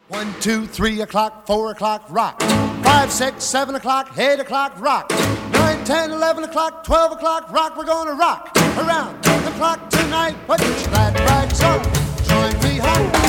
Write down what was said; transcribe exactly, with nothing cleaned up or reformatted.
One, two, three o'clock, four o'clock, rock. Five, six, seven o'clock, eight o'clock, rock. Nine, ten, eleven o'clock, twelve o'clock, rock. We're gonna rock around the clock tonight. Put your glad rags on, join me home.